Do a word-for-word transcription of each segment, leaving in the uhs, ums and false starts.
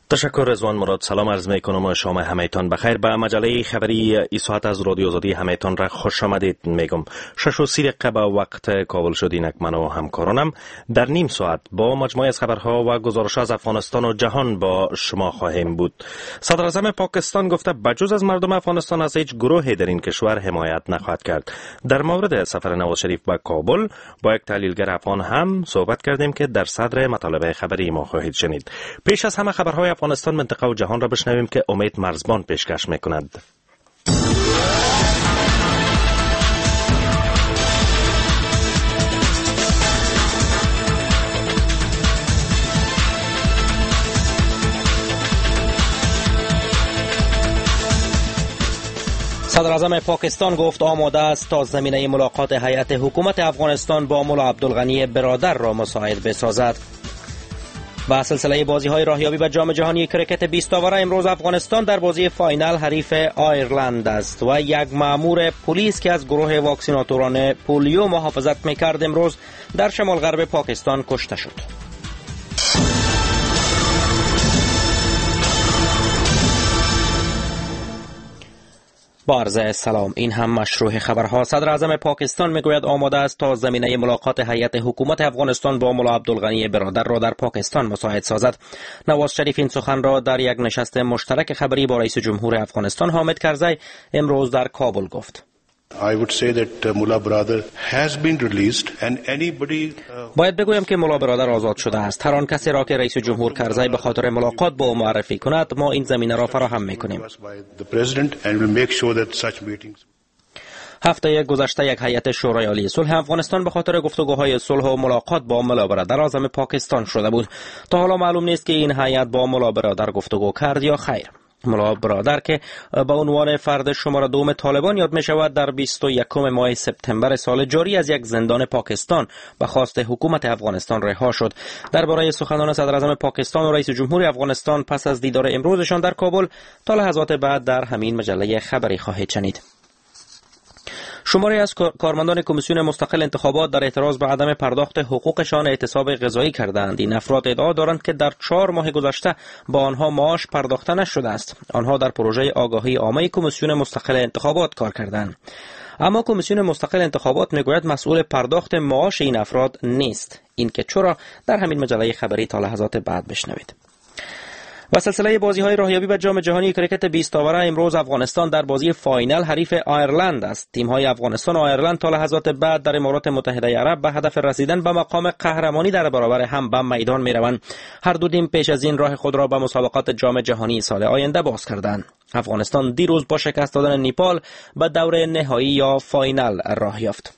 تشکر رضوان مراد. سلام عرض می کنم و شام همه‌تان بخیر. به مجله خبری ای ساعت از رادیو آزادی همه‌تان را خوش آمدید میگم. شش و سی دقیقه به وقت کابل شد. اینک من و همکارانم در نیم ساعت با مجموعه از خبرها و گزارش‌ها از افغانستان و جهان با شما خواهیم بود. صدر اعظم پاکستان گفته بجز از مردم افغانستان از هیچ گروهی در این کشور حمایت نخواهد کرد. در مورد سفر نواز شریف به کابل با یک تحلیلگر افغان هم صحبت کردیم که در صدر مطالب خبری ما خواهید شنید. پیش از همه خبرهای افغانستان، منطقه و جهان را بشنویم که امید مرزبان پیشکش می‌کند. صدر اعظم پاکستان گفت آماده است تا زمینه ملاقات هیئت حکومت افغانستان با ملا عبدالغنی برادر را مساعد بسازد. و سلسله بازی‌های راهیابی به جام جهانی کرکت بیست آوره امروز افغانستان در بازی فاینال حریف آیرلند است و یک مأمور پلیس که از گروه واکسیناتوران پولیو محافظت می‌کرد امروز در شمال غرب پاکستان کشته شد. با عرض سلام، این هم مشروع خبرها. صدر اعظم پاکستان میگوید آماده است تا زمینه ملاقات هیئت حکومت افغانستان با ملا عبدالغنی برادر را در پاکستان مساعد سازد. نواز شریف این سخن را در یک نشست مشترک خبری با رئیس جمهور افغانستان حامد کرزی امروز در کابل گفت. I would say that uh, Mullah brother has been released and anybody uh, باید بگویم که ملا برادر آزاد شده است. هر آن کسی را که رئیس جمهور کرزی به خاطر ملاقات با او معرفی کند ما این زمینه را فراهم می‌کنیم. هفته گذشته یک هیئت شورای عالی صلح افغانستان به خاطر گفتگوهای صلح و ملاقات با ملا برادر اعظم پاکستان شده بود. تا حالا معلوم نیست که این هیئت با ملا برادر گفتگو کرد یا خیر. ملا برادر که به عنوان فرد شماره دوم طالبان یاد می شود در بیست و یکم ماه سپتامبر سال جاری از یک زندان پاکستان به خواست حکومت افغانستان رها شد. درباره سخنان صدر اعظم پاکستان و رئیس جمهور افغانستان پس از دیدار امروزشان در کابل تا لحظات بعد در همین مجله خبری خواهید شنید. شماری از کارمندان کمیسیون مستقل انتخابات در اعتراض به عدم پرداخت حقوقشان اعتصاب غذایی کردند. این افراد ادعا دارند که در چهار ماه گذشته با آنها معاش پرداخته نشده است. آنها در پروژه آگاهی عامه کمیسیون مستقل انتخابات کار کردند. اما کمیسیون مستقل انتخابات میگوید مسئول پرداخت معاش این افراد نیست. این که چرا در همین مجله خبری تا لحظات بعد بشنوید. و سلسله بازی‌های راهیابی به جام جهانی کرکت بیست آوره امروز افغانستان در بازی فاینال حریف آیرلند است. تیم‌های افغانستان و آیرلند تا لحظات بعد در امارات متحده عرب به هدف رسیدن به مقام قهرمانی در برابر هم به میدان می‌روند. هر دو تیم پیش از این راه خود را به مسابقات جام جهانی سال آینده باز کردند. افغانستان دیروز با شکست دادن نیپال به دور نهایی یا فاینال راه یافت.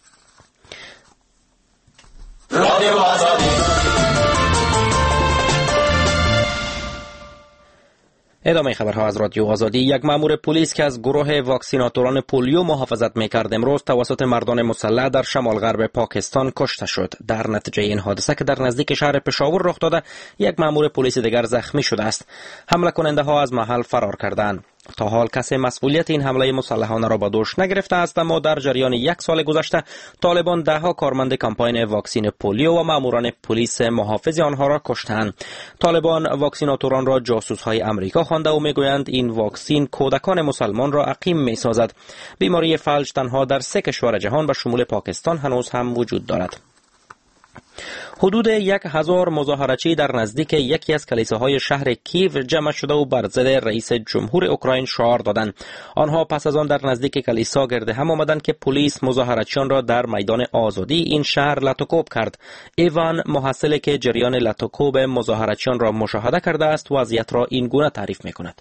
ادامه خبرها از رادیو آزادی. یک مأمور پلیس که از گروه واکسیناتوران پولیو محافظت می‌کرد امروز توسط مردان مسلح در شمال غرب پاکستان کشته شد. در نتیجه این حادثه که در نزدیک شهر پشاور رخ داده، یک مأمور پلیس دیگر زخمی شده است. حمله کننده ها از محل فرار کردند. تا حال کسی مسئولیت این حمله مسلحانه را به دوش نگرفته است، اما در جریان یک سال گذشته طالبان ده ها کارمند کمپاین واکسین پولیو و ماموران پلیس محافظ آنها را کشتند. طالبان واکسیناتوران را جاسوس‌های آمریکا خوانده و میگویند این واکسین کودکان مسلمان را عقیم میسازد. بیماری فلج تنها در سه کشور جهان به شمول پاکستان هنوز هم وجود دارد. حدود یک هزار مظاهره‌چی در نزدیک یکی از کلیساهای شهر کیو جمع شده و بر ضد رئیس جمهور اوکراین شعار دادند. آنها پس از آن در نزدیک کلیسا گرد هم آمدند که پلیس مظاهره‌چیان را در میدان آزادی این شهر لاتوکوب کرد. ایوان محصل که جریان لاتوکوب مظاهره‌چیان را مشاهده کرده است وضعیت را این گونه تعریف می‌کند.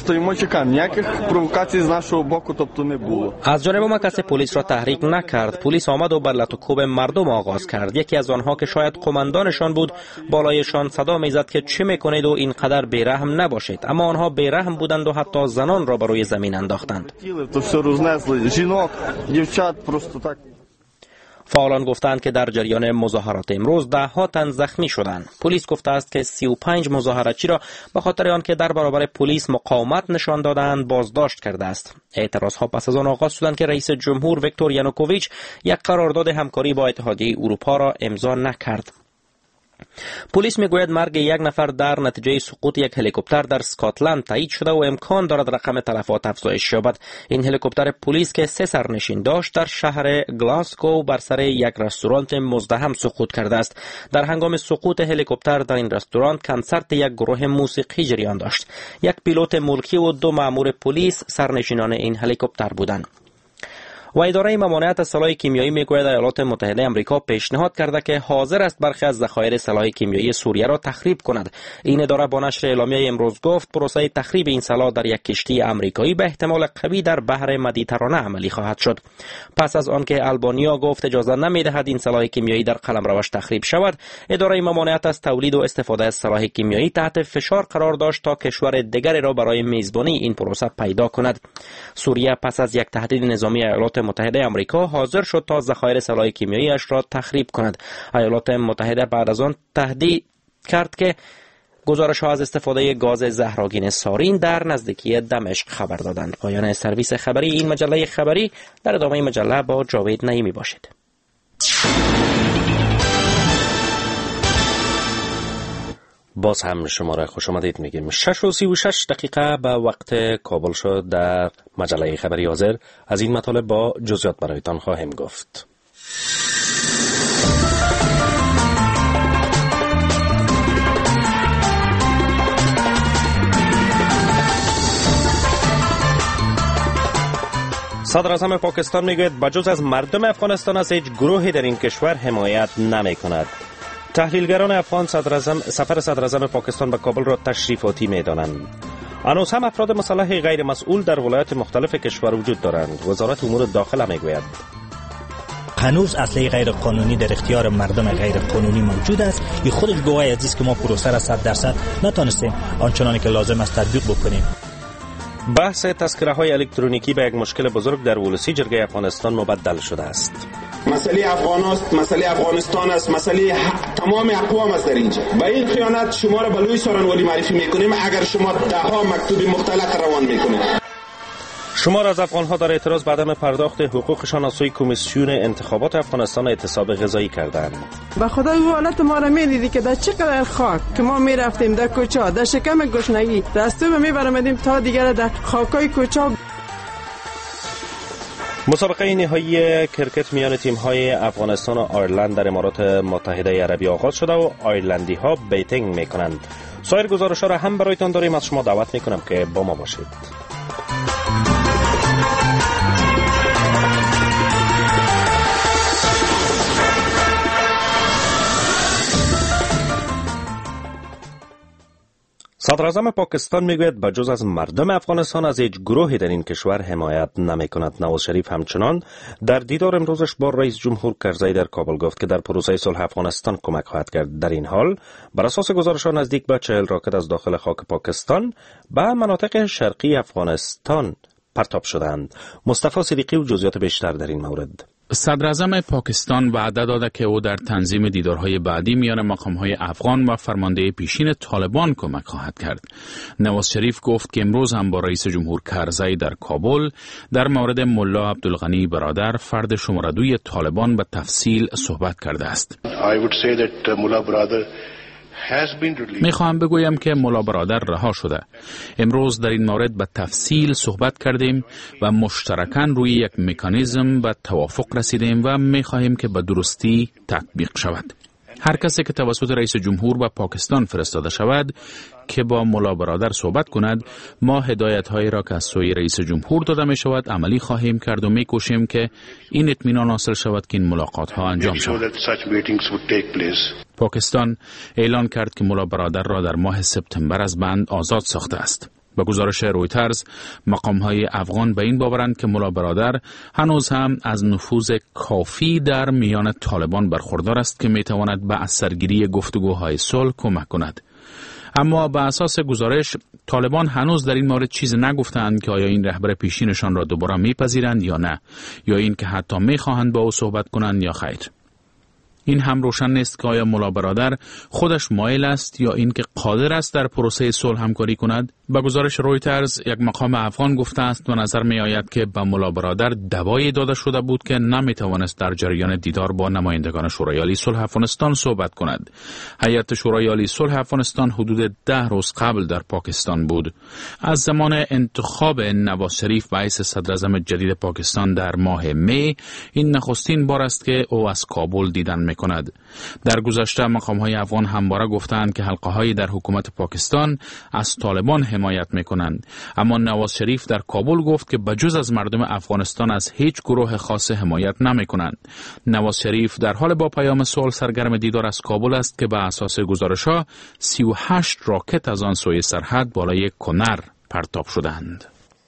از جانب ما کسی پلیس را تحریک نکرد. پلیس آمد و بر لاتوکوب مردم آغاز کرد. یکی از آنها که شاید قماندانشان بود بالایشان صدا میزد که چه میکنید و اینقدر بیرحم نباشید، اما آنها بیرحم بودند و حتی زنان را بر روی زمین انداختند. فعالان گفتند که در جریان مظاهرات امروز ده ها تن زخمی شدند. پلیس گفته است که سی و پنج مظاهره‌چی را به خاطر آنکه در برابر پلیس مقاومت نشان دادند بازداشت کرده است. اعتراضها پس از آن آغاز شدند که رئیس جمهور ویکتور یانوکوویچ یک قرارداد همکاری با اتحادیه اروپا را امضا نکرد. پلیس میگوید مرگ یک نفر در نتیجه سقوط یک هلیکوپتر در اسکاتلند تایید شده و امکان دارد رقم تلفات افزایش یابد. این هلیکوپتر پلیس که سه سرنشین داشت در شهر گلاسگو بر سر یک رستوران مزدحم سقوط کرده است. در هنگام سقوط هلیکوپتر در این رستوران کنسرت یک گروه موسیقی جریان داشت. یک پیلوت ملکی و دو مأمور پلیس سرنشینان این هلیکوپتر بودند. و اداره ممانعت از سلاح کیمیایی میگوید ایالات متحده آمریکا پیشنهاد کرده که حاضر است برخی از ذخایر سلاح کیمیایی سوریه را تخریب کند. این اداره با نشر اعلامیه امروز گفت پروسه تخریب این سلاح در یک کشتی آمریکایی به احتمال قوی در بحر مدیترانه عملی خواهد شد. پس از آنکه آلبانیا گفت اجازه نمیدهد این سلاح کیمیایی در قلمروش تخریب شود، اداره ممانعت از تولید و استفاده از سلاح کیمیایی تحت فشار قرار داشت تا کشور دیگری را برای میزبانی این پروسه پیدا کند. سوریه پس از یک تهدید نظامی ایالات متحده آمریکا حاضر شد تا ذخایر سلاح کیمیایی اش را تخریب کند. ایالات متحده بعد از آن تهدید کرد که گزارش ها از استفاده گاز زهرآگین سارین در نزدیکی دمشق خبر دادند. پایان سرویس خبری این مجله خبری. در ادامه مجله با جاوید نعیمی باشید. باز هم شما را خوش آمدید میگیم. شش و سی و شش دقیقه به وقت کابل شد. در مجله خبری حاضر از این مطالب با جزئیات برایتان خواهیم گفت. صدر اعظم پاکستان میگوید بجز از مردم افغانستان از هیچ گروهی در این کشور حمایت نمی کند. تحلیلگران افغان صدراعظم سفر صدر اعظم پاکستان به کابل را تشریفاتی می‌دانند. هنوز هم افراد مسلح غیر مسئول در ولایات مختلف کشور وجود دارند. وزارت امور داخله میگوید هنوز اسلحه غیر قانونی در اختیار مردم غیر قانونی موجود است. این خودش گواهی است که ما پروسه را صد درصد نتونستیم آنچنانی که لازم است تطبیق بکنیم. بحث تذکره های الکترونیکی به یک مشکل بزرگ در ولسی جرگه افغانستان مبدل شده است. مسئله افغان است، مسئله افغانستان است، مسئله تمام اقوام است در اینجا. با این خیانت شما را به لوی سارنوالی معرفی میکنیم اگر شما ده ها مکتوب مختلف روان میکنید. شمار از افغان‌ها در اعتراض به عدم پرداخت حقوقشان از سوی کمیسیون انتخابات افغانستان اعتصاب غذایی کردند. به خدا این حالت ما را می‌دیدی که در چقدر خاک که ما می‌رفتیم در کوچه، در شکم گشنگی، دستور می‌برمدیم تا دیگر در خاکای کوچه. مسابقه نهایی کرکت میان تیم‌های افغانستان و آیرلند در امارات متحده عربی آغاز شده و آیرلندی‌ها بیتینگ می‌کنند. سایر گزارش‌ها را هم برایتان داریم. از شما دعوت می‌کنم که با ما باشید. صدر اعظم پاکستان میگوید بجز از مردم افغانستان از هیچ گروهی در این کشور حمایت نمی کند. نواز شریف همچنان در دیدار امروزش با رئیس جمهور کرزی در کابل گفت که در پروسه صلح افغانستان کمک خواهد کرد. در این حال بر اساس گزارش‌ها نزدیک به چهل راکت از داخل خاک پاکستان به مناطق شرقی افغانستان پرتاب شدند. مصطفی صدیقی و جزئیات بیشتر در این مورد. صدر اعظم پاکستان وعده داده که او در تنظیم دیدارهای بعدی میان مقام‌های افغان و فرمانده پیشین طالبان کمک خواهد کرد. نواز شریف گفت که امروز هم با رئیس جمهور کرزی در کابل در مورد ملا عبدالغنی برادر فرد شماره دوی طالبان به تفصیل صحبت کرده است. I would say that uh, Mullah brother می خواهم بگویم که ملا برادر رها شده. امروز در این مورد به تفصیل صحبت کردیم و مشترکاً روی یک مکانیزم به توافق رسیدیم و می خواهیم که به درستی تطبیق شود. هر کسی که توسط رئیس جمهور به پاکستان فرستاده شود که با ملا برادر صحبت کند، ما هدایت‌هایی را که از سوی رئیس جمهور داده می شود عملی خواهیم کرد و می کوشیم که این اطمینان حاصل شود که این ملاقات‌ها انجام شود. پاکستان اعلان کرد که ملا برادر را در ماه سپتامبر از بند آزاد ساخته است. با گزارش رویترز، مقام‌های افغان به این باورند که ملا برادر هنوز هم از نفوذ کافی در میان طالبان برخوردار است که میتواند به اثرگیری گفتگوهای صلح کمک کند. اما به اساس گزارش، طالبان هنوز در این مورد چیز نگفتند که آیا این رهبر پیشینشان را دوباره میپذیرند یا نه، یا این که حتی میخواهند با او صحبت کنند یا خیر. این هم روشن نیست که آیا ملا برادر خودش مایل است یا اینکه قادر است در پروسه صلح همکاری کند. به گزارش رویترز یک مقام افغان گفته است و نظر می آید که به ملا برادر دوایی داده شده بود که نمی توانست در جریان دیدار با نمایندگان شورای عالی صلح افغانستان صحبت کند. هیئت شورای عالی صلح افغانستان حدود ده روز قبل در پاکستان بود. از زمان انتخاب نواز شریف به حیث صدر اعظم جدید پاکستان در ماه می، این نخستین بار است که او از کابل دیدن می کند. در گذشته مقام های افغان همواره گفتند که حلقه های در حکومت پاکستان از طالبان حمایت می کنند، اما نواز شریف در کابل گفت که بجز از مردم افغانستان از هیچ گروه خاص حمایت نمی کنند. نواز شریف در حال با پیام صلح سرگرم دیدار از کابل است که به اساس گزارش ها سی و هشت راکت از آن سوی سرحد بالای کنر پرتاب شدند.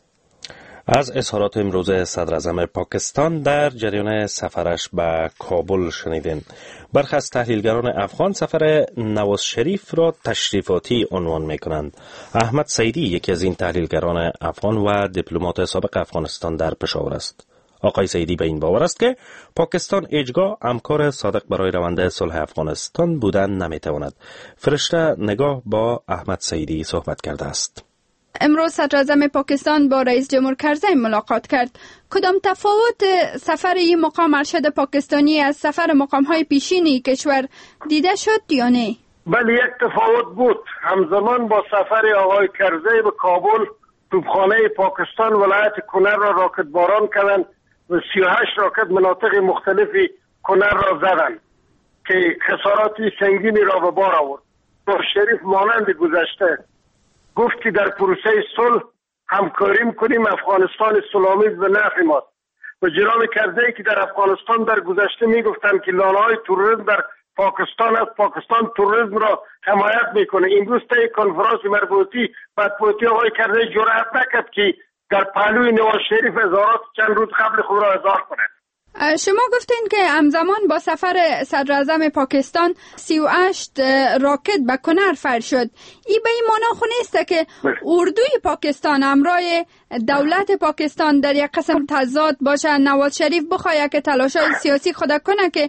از اظهارات امروز صدر اعظم پاکستان در جریان سفرش به کابل شنیدین. برخی از تحلیلگران افغان سفر نواز شریف را تشریفاتی عنوان می کنند. احمد سیدی یکی از این تحلیلگران افغان و دیپلمات سابق افغانستان در پشاور است. آقای سیدی به این باور است که پاکستان هیچگاه همکار صادق برای روند صلح افغانستان بودن نمی تواند. فرشته نگاه با احمد سیدی صحبت کرده است. امروز صدر اعظم پاکستان با رئیس جمهور کرزی ملاقات کرد. کدام تفاوت سفر این مقام ارشد پاکستانی از سفر مقام های پیشینی کشور دیده شد یا نه؟ بله، یک تفاوت بود. همزمان با سفر آقای کرزی به کابل، توپخانه پاکستان ولایت کنر را راکت باران کردند و سی و هشت راکت مناطق مختلفی کنر را زدند که خساراتی سنگینی را به بار آورد. نواز شریف مانند گذشته گفت که در پروسه صلح همکاری میکنیم، افغانستان صلح‌آمیز به نفع ماست. و جناب کرزی که در افغانستان در گذشته میگفتند که لاله‌های تروریسم در پاکستان است، پاکستان تروریسم را حمایت میکنه. امروز طی کنفرانس مربوطی مطبوعاتی آقای کرزی جرأت نکرد که در پهلوی نواز شریف اظهارات چند روز قبل خود را اظهار کند. شما گفتین که همزمان با سفر صدر اعظم پاکستان سی و هشت راکت به کنر فر شد. این به این معنی خو نیست که اردوی پاکستان همراه دولت پاکستان در یک قسم تضاد باشه؟ نواز شریف بخواد که تلاش‌های سیاسی خود کنه که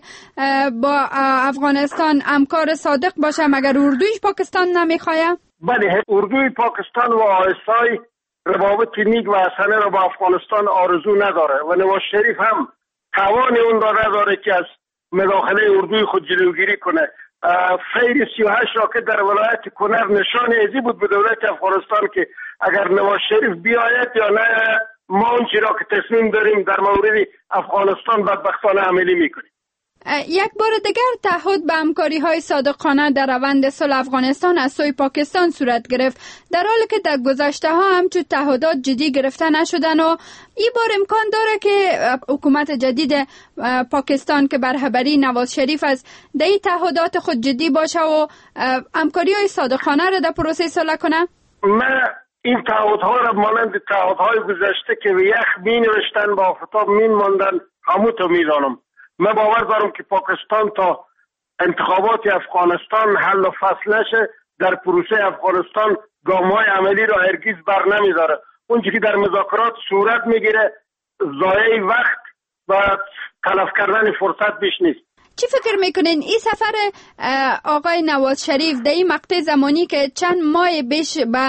با افغانستان همکار صادق باشه، مگر اردویش پاکستان نمیخواد؟ بله، اردوی پاکستان و آیسای روابط نیک و حسنه را با افغانستان آرزو نداره و نواز شریف هم توان اون را نداره که از مداخله اردوی خود جلوگیری کنه. فیر سی و هشت راکت در ولایت کنر نشان ازی بود به دولت افغانستان که اگر نواز شریف بیاید یا نه، ما اون چی را که تصمیم داریم در مورد افغانستان بدبختانه عملی میکنیم. یک بار دیگر تعهد به همکاری های صادقانه در روند صلح افغانستان از سوی پاکستان صورت گرفت، در حالی که در گذشته ها همچون تعهدات جدی گرفته نشدن و این بار امکان داره که حکومت جدید پاکستان که بر رهبری نواز شریف از در این تعهدات خود جدی باشه و همکاری های صادقانه را در پروسه صلح کنه. من این تعهدها را مانند تعهدهای گذشته که به یخ می نوشتن با آفتاب می ماندن همونطور می دانم. من باور دارم که پاکستان تا انتخابات افغانستان حل و فصل نشه در پروسه افغانستان گام‌های عملی را هرگز بر نمی‌داره. اونچه که در مذاکرات صورت میگیره ضایع وقت و تلف کردن فرصت بیش نیست. چی فکر میکنین این سفر آقای نواز شریف در این مقطع زمانی که چند ماه بیش به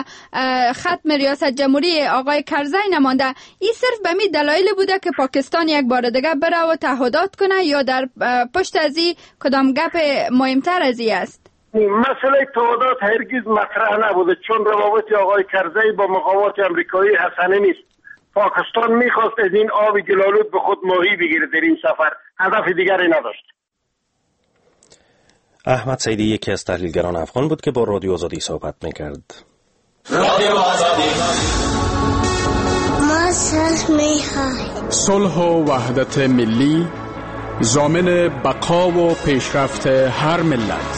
ختم ریاست جمهوری آقای کرزی نمانده، این صرف به می دلایل بوده که پاکستان یک بار دیگه بره و تعهدات کنه یا در پشت از این کدام گپ مهمتر از این است؟ مسئله تعهدات هرگز مطرح نبوده، چون روابط آقای کرزی با مقامات امریکایی حسنه نیست. پاکستان میخواست از این آب گلالود به خود ماهی بگیره در این سفر، هدف دیگری نداشت. احمد سیدی یکی از تحلیلگران افغان بود که با رادیو آزادی صحبت میکرد. رادیو آزادی ما صلح میخواهیم، صلح و وحدت ملی ضامن بقا و پیشرفت هر ملت.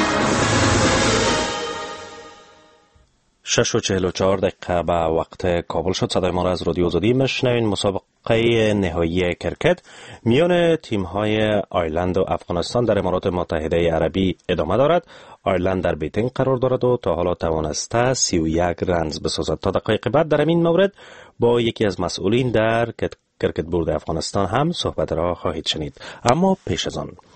شش و چهل و چهار دقیقه به وقت کابل شد. صدای ما را از رادیو آزادی میشنوین. مسابقه نهایی کرکت میان تیم‌های آیرلند و افغانستان در امارات متحده عربی ادامه دارد. آیرلند در بیتینگ قرار دارد و تا حالا توانسته سی و یک رنز بسازد. تا دقایق بعد در این مورد با یکی از مسئولین در کرکت بورد افغانستان هم صحبت را خواهید شنید. اما پیش از آن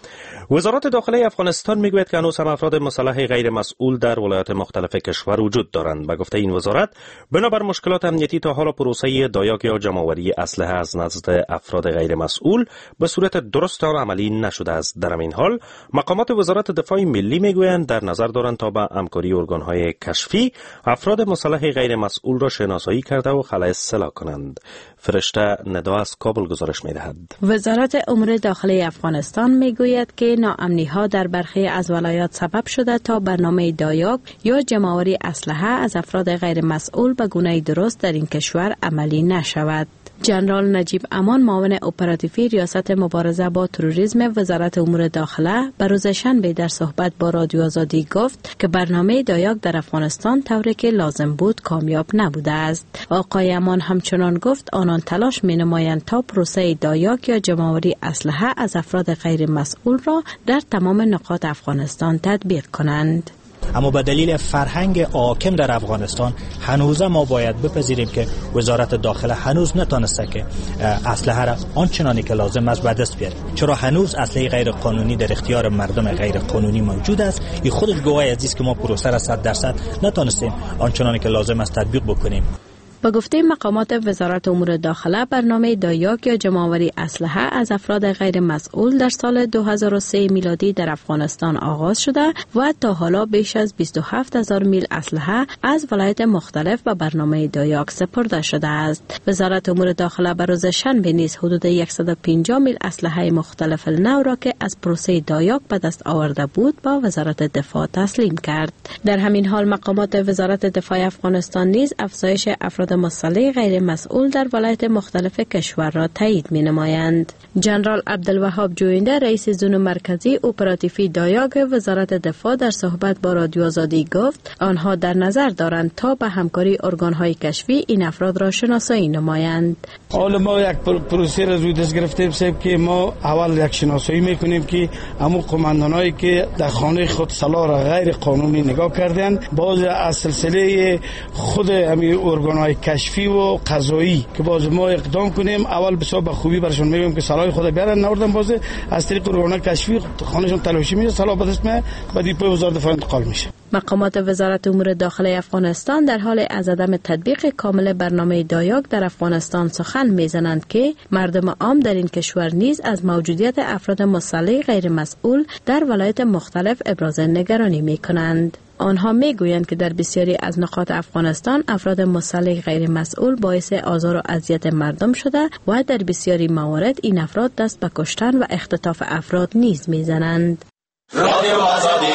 وزارت داخله افغانستان میگوید که هنوز هم افراد مسلح غیر مسئول در ولایات مختلف کشور وجود دارند. به گفته این وزارت، بنابر مشکلات امنیتی تا حالا پروسه دایاک یا جمع‌آوری اسلحه از نزد افراد غیر مسئول به صورت درست آن عملی نشده است. در این حال مقامات وزارت دفاع ملی میگویند در نظر دارند تا به همکاری ارگان‌های کشفی افراد مسلح غیر مسئول را شناسایی کرده و خلأ اصطلاح کنند. فرشته ندا از کابل گزارش می‌دهد. وزارت امور داخلی افغانستان میگوید که ناامنی‌ها در برخی از ولایات سبب شده تا برنامه دایاک یا جمع‌آوری اسلحه از افراد غیر مسئول به گونه درست در این کشور عملی نشود. جنرال نجیب امان، معاون اپراتیوی ریاست مبارزه با تروریسم وزارت امور داخله، به روز شنبه در صحبت با رادیو آزادی گفت که برنامه دایاک در افغانستان طوری که لازم بود کامیاب نبوده است. آقای امان همچنان گفت آنان تلاش می‌نمایند تا پروسه دایاک یا جمع‌آوری اسلحه از افراد غیر مسئول را در تمام نقاط افغانستان تطبیق کنند. اما به دلیل فرهنگ حاکم در افغانستان هنوز ما باید بپذیریم که وزارت داخله هنوز نتانسته که اسلحه را آنچنانی که لازم است به دست بیاره، چرا هنوز اسلحه غیر قانونی در اختیار مردم غیر قانونی موجود است. این خودش گواهی از است که ما پروسه را صد درصد نتانستیم آنچنانی که لازم است تطبیق بکنیم. به گفته مقامات وزارت امور داخله، برنامه دایاک یا جمع‌آوری اسلحه از افراد غیر مسئول در سال دو هزار و سه میلادی در افغانستان آغاز شده و تا حالا بیش از بیست و هفت هزار میل اسلحه از ولایات مختلف به برنامه دایاک سپرده شده است. وزارت امور داخله به روز شنبه نیز حدود صد و پنجاه میل اسلحه مختلف نو را که از پروسه دایاک به دست آورده بود با وزارت دفاع تسلیم کرد. در همین حال مقامات وزارت دفاع افغانستان نیز افزایش افراد مسلح غیر مسئول در ولایات مختلف کشور را تایید می نمایند. جنرال عبدالوهاب جوینده، رئیس زون مرکزی اپراتیوی دایاک وزارت دفاع، در صحبت با رادیو آزادی گفت آنها در نظر دارند تا به همکاری ارگان‌های کشفی این افراد را شناسایی نمایند. حالا ما یک پروسه را روی دست گرفتیم صاحب که ما اول یک شناسایی میکنیم که همون قماندانایی که در خانه خود سلاح را غیر قانونی نگاه کردن، باز از سلسله خود همین ارگان‌های کشفی و قضایی که باز ما اقدام کنیم، اول بسیار به خوبی برشون میگیم که سلاح خود بیارن، نوردن باز از طریق ارگان‌های کشفی خانهشون تلاشی میشه، سلاح به دست میاد، بعد پای وزارت دفاع انتقال میشه. مقامات وزارت امور داخلی افغانستان در حال از عدم تطبیق کامل برنامه دایاک در افغانستان سخن میزنند که مردم عام در این کشور نیز از موجودیت افراد مسلح غیر مسئول در ولایات مختلف ابراز نگرانی میکنند. آنها میگویند که در بسیاری از نقاط افغانستان افراد مسلح غیر مسئول باعث آزار و اذیت مردم شده و در بسیاری موارد این افراد دست به کشتن و اختطاف افراد نیز میزنند. رادیو آزادی.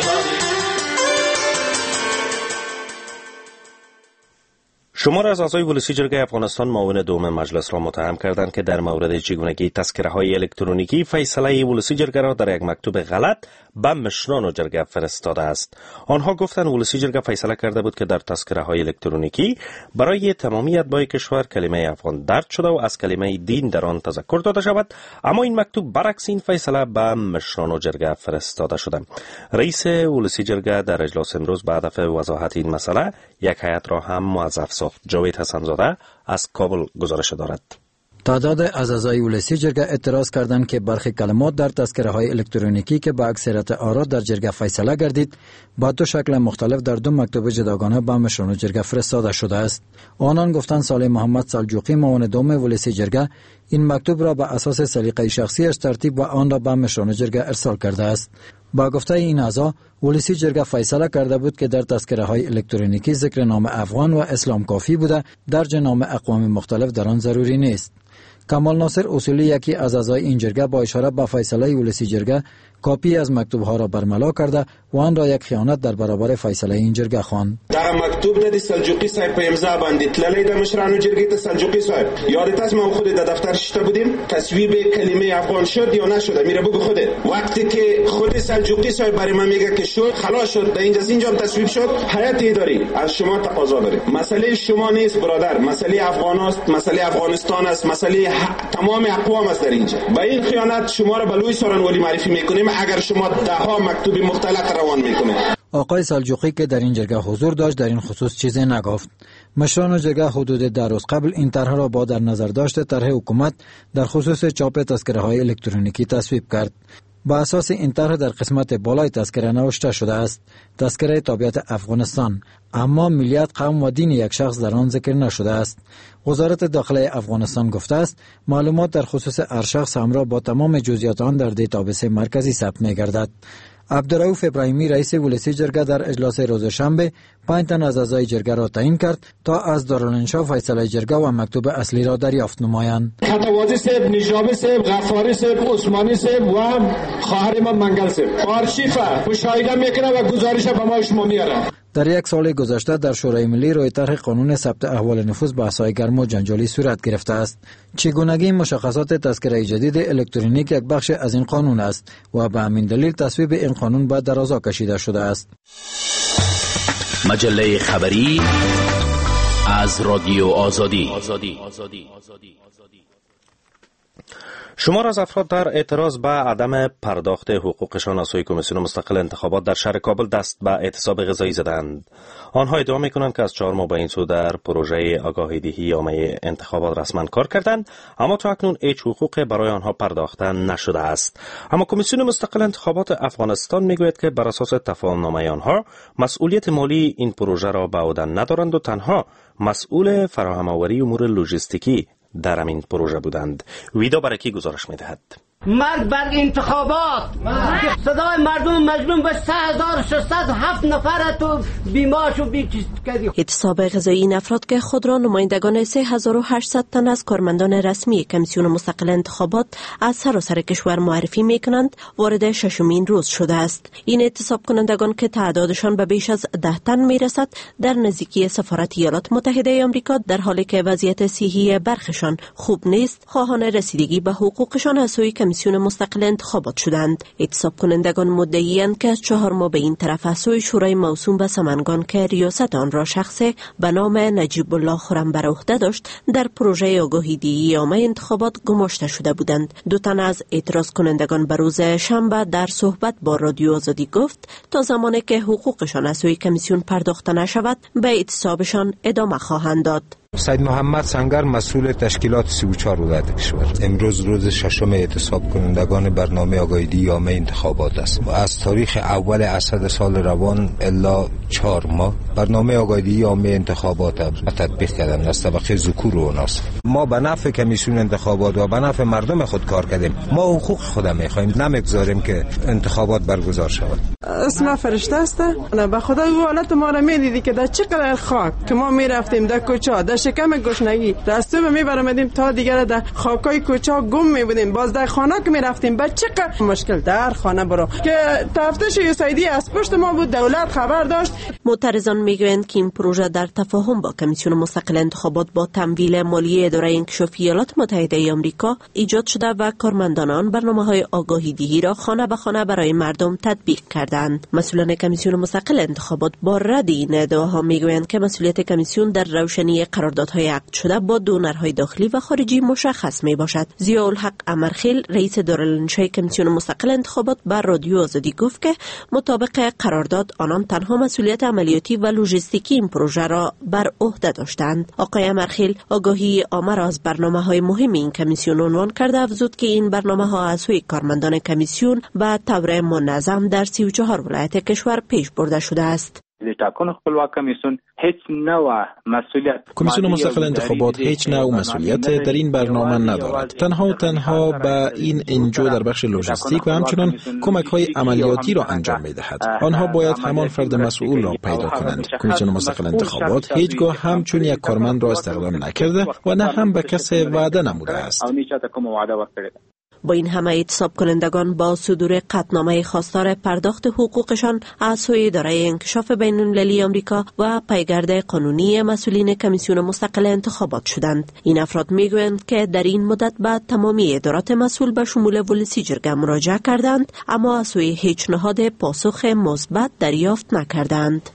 شمار از اعضای ولسی جرگه افغانستان معاون دوم مجلس را متهم کردند که در مورد چگونگی تذکره‌های الکترونیکی فیصله ولسی جرگه را در یک مکتوب غلط به مشران جرگه فرستاده است. آنها گفتند ولسی جرگه فیصله کرده بود که در تذکره‌های الکترونیکی برای تمامی اتباع کشور کلمه افغان درج شده و از کلمه دین در آن تذکر داده شود، اما این مکتوب برعکس این فیصله به مشران جرگه فرستاده شده. رئیس ولسی جرگه در اجلاس امروز به هدف وضاحت این مسئله یک هیئت را هم موظف ساخت. جاوید حسن‌زاده از کابل گزارش دارد. تعداد از اعضای ولسی جرگه اعتراض کردند که برخی کلمات در تذکره‌های الکترونیکی که به اکثریت آرا در جرگه فیصله گردید با دو شکل مختلف در دو مکتوب جداگانه به مشران جرگه فرستاده شده است. آنان گفتند صالح محمد سلجوقی معاون دوم ولسی جرگه این مکتوب را به اساس سلیقه شخصیش ترتیب و آن را به مشران جرگه ارسال کرده است. با گفته این اعضا، ولسی جرگه فیصله کرده بود که در تذکره‌های الکترونیکی ذکر نام افغان و اسلام کافی بوده، درج نام اقوام مختلف در آن ضروری نیست. کمال ناصر اصولی، یکی از اعضای این جرگه، با اشاره به فیصله ولسی جرگه کاپی از مکتوب‌ها را برملا کرده و آن را یک خیانت در برابر فیصله این جرگه خواند. دا مکتوب د سلجوقی صاحب په امضا باندې تللی د مشرانو جرګې ته. سلجوقی صاحب یادت است ما خود در دفتر شته بودیم، تصویب کلمه افغان شد یا نشد؟ میره بگو خودت. وقتی که خود سلجوقی صاحب برای من میگه که شد، خلاص شد، در اینجا اینجا تصویب شد، هیئت اداری از شما تقاضا داره. مسئله شما نیست برادر، مسئله افغان است، مسئله افغانستان است، مسئله تمام اقوام است در اینجا. با این خیانت شما را به لوی سورنولی معرفی میکنیم اگر شما ده ها مکتوب مختلف روان میکنید. آقای سلجوقی که در این جرگه حضور داشت در این خصوص چیزی نگفت. مشران جرگه حدود ده روز قبل این طرح را با در نظر داشته طرح حکومت در خصوص چاپ تذکره‌های الکترونیکی تصویب کرد. با اساس این طرح در قسمت بالای تذکره نوشته شده است تذکره تابعیت افغانستان، اما ملیت، قوم و دین یک شخص در آن ذکر نشده است. وزارت داخله افغانستان گفته است معلومات در خصوص هر شخص همراه با تمام جزئیات آن در دیتابیس مرکزی ثبت می‌گردد. عبدالرؤوف ابراهیمی رئیس ولسی جرگه در اجلاس روز شنبه پنج تن از اعضای جرگه را تعیین کرد تا از دارالانشا فیصله جرگه و مکتوب اصلی را دریافت نمایند. خطوازی صاحب، نجابی صاحب، غفاری صاحب، عثمانی صاحب و خواهر ما منگل صاحب آرشیف مشاهده میکنه و گزارش به ما شما میاره. در یک سال گذشته در شورای ملی روی طرح قانون ثبت احوال نفوس بحث‌های گرم و جنجالی صورت گرفته است. چگونگی مشخصات تذکره جدید الکترونیک یک بخش از این قانون است و به همین دلیل تصویب این قانون به درازا کشیده شده است. مجله خبری از رادیو آزادی. شمار از افراد در اعتراض به عدم پرداخت حقوقشان از سوی کمیسیون مستقل انتخابات در شهر کابل دست به اعتصاب غذایی زدند. آنها ادعا می‌کنند که از چهار ماه به این سو در پروژه آگاهی دهی عامه انتخابات رسما کار کردند، اما تا اکنون هیچ حقوق برای آنها پرداخته نشده است. اما کمیسیون مستقل انتخابات افغانستان میگوید که بر اساس تفاهم‌نامه آنها مسئولیت مالی این پروژه را به عهده ندارند و تنها مسئول فراهم‌آوری امور لوجستیکی در همین پروژه بودند. ویدا برکی گزارش می‌دهد. مرگ بر انتخابات، صدای مردم مجنون به سه هزار و ششصد و هفت نفر تو بیمارش و بیکاری. اعتصاب غذایی این افراد که خود را نمایندگان سه هزار و هشتصد تن از کارمندان رسمی کمیسیون مستقل انتخابات از سراسر کشور معرفی میکنند وارد ششمین روز شده است. این اعتصاب کنندگان که تعدادشان به بیش از ده تن میرسد در نزدیکی سفارت ایالات متحده آمریکا در حالی که وضعیت صحی برخشان خوب نیست خواهان رسیدگی به حقوقشان از سوی کمیسیون مستقل انتخابات شدند. اعتصاب کنندگان مدعی‌اند که از چهار ماه به این طرف از سوی شورای موسوم به سمنگان که ریاست آن را شخص به نام نجیب الله خرم بر عهده داشت در پروژه آگاهی دهی عامه انتخابات گماشته شده بودند. دو تن از اعتراض کنندگان به روز شنبه در صحبت با رادیو آزادی گفت تا زمانی که حقوقشان از سوی کمیسیون پرداخته نشود به اعتصابشان ادامه خواهند داد. سید محمد سنگر مسئول تشکیلات سی و چهار ولایت کشور. امروز روز ششم اعتصاب کنندگان برنامه آگاهی دهی عامه انتخابات است و از تاریخ اول اسد سال روان الا چهار ماه برنامه آگاهی دهی عامه انتخابات تطبیق کردن از طبقه ذکور و اناث. ما به نفع کمیسیون انتخابات و به نفع مردم خود کار کردیم. ما حقوق خودم می‌خوایم، نمی‌گذاریم که انتخابات برگزار شود. اسم فرشته است. به خدا حالت ما را می‌دیدی که در چقدر خاک که ما می‌رفتیم در کوچه در شکم گشنگی دستو به میبرمدیم تا دیگر در خاکای کوچه گم میبودیم. باز در خانه که میرفتیم با چقدر مشکل در خانه برو که تفتیش یوسیدی از پشت ما بود، دولت خبر داشت. معترضان میگویند که این پروژه در تفاهم با کمیسیون مستقل انتخابات با تمویل مالی اداره انکشافی ایالات متحده آمریکا ایجاد شده و کارمندان آن برنامه‌های آگاهی دهی را خانه به خانه برای مردم تطبیق کردند. مسئولان کمیسیون مستقل انتخابات با رد این ادعاها میگویند که مسئولیت کمیسیون در روشنی قراردادهای عقد شده با دونرهای داخلی و خارجی مشخص می باشد. ضیاءالحق امرخیل رئیس دارالانشای کمیسیون مستقل انتخابات بر رادیو آزادی گفت که مطابق قرارداد آنان تنها مسئولیت عملیاتی و لوجستیکی این پروژه را بر عهده داشتند. آقای امرخیل آگاهی عامه را از برنامه‌های مهم این کمیسیون عنوان کرده افزود که این برنامه‌ها از سوی کارمندان کمیسیون به طور منظم در سی و چهار ولایت کشور پیش برده شده است. ټاکنو خپلواک کمیسیون هیچ نوع مسئولیت کمیسیون مستقل انتخابات هیچ نوع مسئولیت در این برنامه ندارد. تنها تنها به این انجو در بخش لوجستیک و همچنان کمک های عملیاتی را انجام می دهد. آنها باید همان فرد مسئول را پیدا کنند. کمیسیون مستقل انتخابات هیچگاه همچون یک کارمند را استخدام نکرده و نه هم به کسی وعده نموده است. با این همه اعتصاب کنندگان با صدور قطعنامه خواستار پرداخت حقوقشان از سوی اداره انکشاف بین‌المللی آمریکا و پیگرد قانونی مسئولین کمیسیون مستقل انتخابات شدند. این افراد میگویند که در این مدت بعد تمامی ادارات مسئول به شمول ولسی جرگه مراجعه کردند اما از سوی هیچ نهاد پاسخ مثبت دریافت نکردند.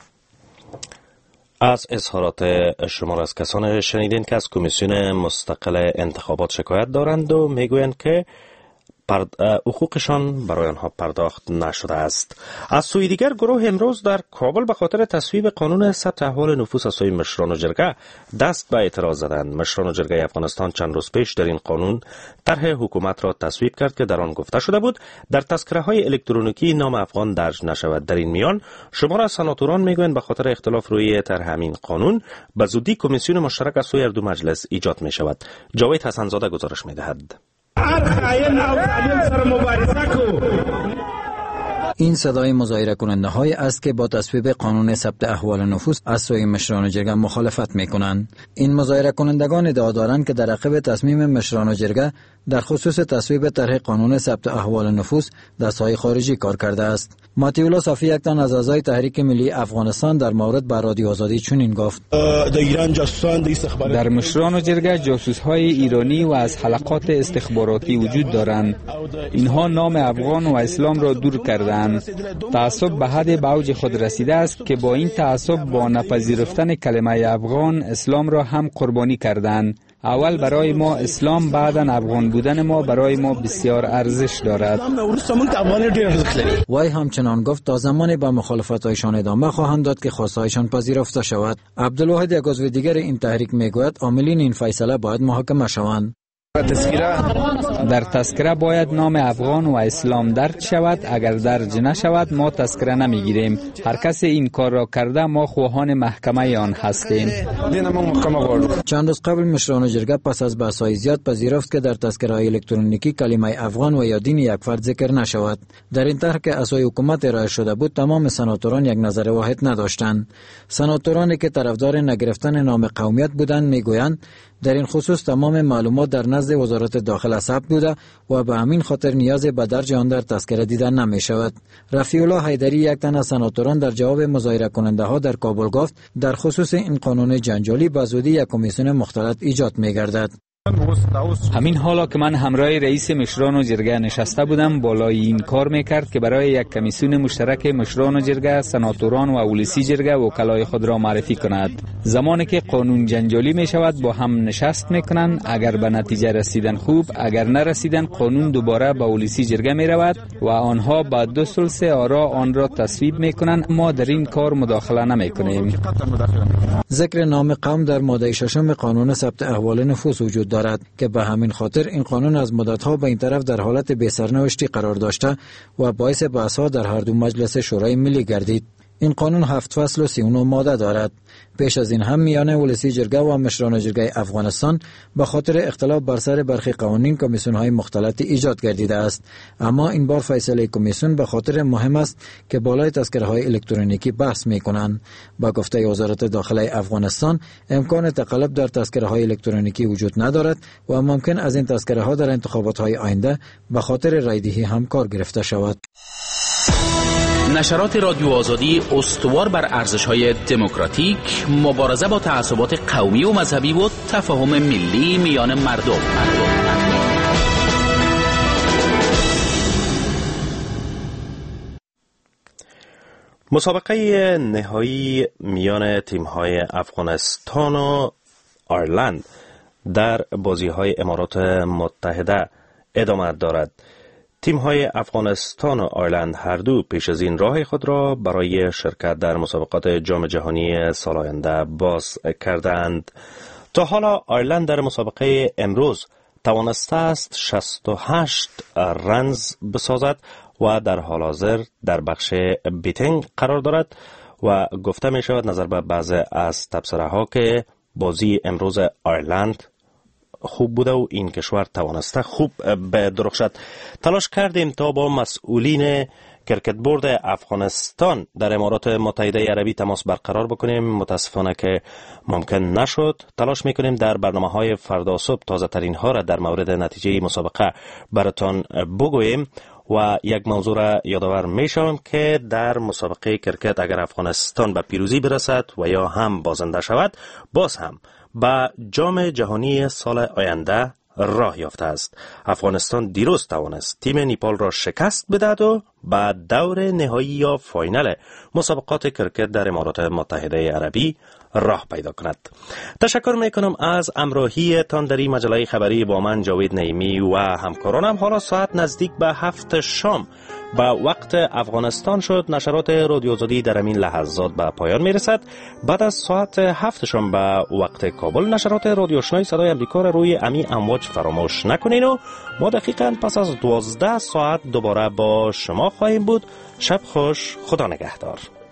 از اظهارات شمار از کسان شنیدین که از کمیسیون مستقل انتخابات شکایت دارند و میگویند که پرد... حقوقشان برای آنها پرداخت نشده است. از سوی دیگر گروه امروز در کابل به خاطر تصویب قانون ثبت احوال نفوس از سوی مشران و جرگه دست به اعتراض زدند. مشران و جرگه افغانستان چند روز پیش در این قانون طرح حکومت را تصویب کرد که در آن گفته شده بود در تذکره های الکترونیکی نام افغان درج نشود. در این میان شمار از سناتوران میگویند به خاطر اختلاف روی طرح همین قانون به زودی کمیسیون مشترک از سوی هر دو مجلس ایجاد می شود. جاوید حسنزاده گزارش می دهد. این صدای مظاهره کننده های است که با تصویب قانون ثبت احوال نفوس از سوی مشران جرگه مخالفت می کنند. این مظاهره کنندگان ادعا دارند که در عقب تصمیم مشران جرگه در خصوص تصویب طرح قانون ثبت احوال نفوس دستهای خارجی کار کرده است. ماتیولا صافی یک تن از اعضای تحریک ملی افغانستان در مورد به رادیو آزادی چنین گفت: در مشران جرگه جاسوس‌های ایرانی و از حلقات استخباراتی وجود دارند. اینها نام افغان و اسلام را دور کردند. تعصب به حد اوج خود رسیده است که با این تعصب با نپذیرفتن کلمه افغان اسلام را هم قربانی کردند. اول برای ما اسلام، بعداً افغان بودن ما برای ما بسیار ارزش دارد. وی همچنان گفت تا زمانی به مخالفت‌هایشان ادامه خواهند داد که خواستهایشان پذیرفته شود. عبدالواحد یک عضو دیگر این تحریک میگوید عاملین این فیصله باید محاکمه شوند. در تذکره باید نام افغان و اسلام درج شود. اگر درج نشود ما تذکره نمیگیریم. هر کس این کار را کرده ما خواهان محکمه آن هستیم. چند روز قبل مشران جرگه پس از بحث‌های زیاد پذیرفت که در تذکره الکترونیکی کلمه افغان و یا دین یک فرد ذکر نشود. در این طرح که از سوی حکومت ارائه شده بود تمام سناتوران یک نظر واحد نداشتند. سناتورانی که طرفدار نگرفتن نام قومیت بودند میگویند در این خصوص تمام معلومات در نزد وزارت داخله ثبت بوده و به همین خاطر نیاز به درج آن در تذکره دیدن نمی شود. رفیع الله حیدری یک تن از سناتوران در جواب مظاهره کننده ها در کابل گفت در خصوص این قانون جنجالی به زودی یک کمیسیون مختلط ایجاد می گردد. همین حالا که من همراه رئیس مشران و جرگه نشسته بودم بالای این کار میکرد که برای یک کمیسیون مشترک مشران و جرگه، سناتوران و اولسی جرگه وکلای خود را معرفی کند. زمانی که قانون جنجالی می شود با هم نشست میکنند. اگر به نتیجه رسیدن خوب، اگر نرسیدن قانون دوباره به اولسی جرگه می رود و آنها با دو ثلث آرا آن را تصویب میکنند. ما در این کار مداخله نمیکنیم. ذکر نام قوم در ماده ششم قانون ثبت احوال نفوس وجود دارد که به همین خاطر این قانون از مدتها به این طرف در حالت بی‌سرنوشتی قرار داشته و باعث بحث‌ها در هر دو مجلس شورای ملی گردید. این قانون هفت فصل و سی و نه ماده دارد. پیش از این هم میان اولسی جرگه و مشران جرگه افغانستان به خاطر اختلاف بر سر برخی قوانین کمیسیون‌های مختلطی ایجاد گردیده است. اما این بار فیصله کمیسیون به خاطر مهم است که بالای تذکره‌های الکترونیکی بحث می‌کنند. با گفته وزارت داخله افغانستان امکان تقلب در تذکره‌های الکترونیکی وجود ندارد و ممکن از این تذکره‌ها در انتخابات‌های آینده به خاطر رایدهی هم کار گرفته شود. نشرات رادیو آزادی استوار بر ارزش‌های دموکراتیک، مبارزه با تعصبات قومی و مذهبی و تفاهم ملی میان مردم. مسابقه نهایی میان تیم‌های افغانستان و آیرلند در بازی‌های امارات متحده ادامه دارد. تیم‌های افغانستان و آیرلند هر دو پیش از این راه خود را برای شرکت در مسابقات جام جهانی سال آینده باز کردند. تا حالا آیرلند در مسابقه امروز توانسته است شصت و هشت رنز بسازد و در حال حاضر در بخش بیتینگ قرار دارد و گفته می شود نظر به بعض از تبصره ها که بازی امروز آیرلند خوب بوده و این کشور توانسته خوب بدرخشد. تلاش کردیم تا با مسئولین کرکت بورد افغانستان در امارات متحده عربی تماس برقرار بکنیم، متاسفانه که ممکن نشد. تلاش میکنیم در برنامه های فردا صبح تازه ترین ها را در مورد نتیجه مسابقه براتان بگوییم و یک موضوع را یادآور میشم که در مسابقه کرکت اگر افغانستان به پیروزی برسد و یا هم بازنده شود، باز هم با جام جهانی سال آینده راه یافته است. افغانستان دیروز توانست تیم نیپال را شکست بدهد و بعد دور نهایی یا فاینال مسابقات کرکت در امارات متحده عربی راه پیدا کند. تشکر میکنم از همراهی تان در این مجله خبری با من جاوید نعیمی و همکارانم. حالا ساعت نزدیک به هفت شام به وقت افغانستان شد. نشرات رادیو آزادی در این لحظات به پایان میرسد. بعد از ساعت هفت شام به وقت کابل نشرات رادیو آشنای صدای امریکا را روی امی امواج فراموش نکنین و ما دقیقاً پس از دوازده ساعت دوباره با شما خواهیم بود. شب خوش، خدا نگهدار.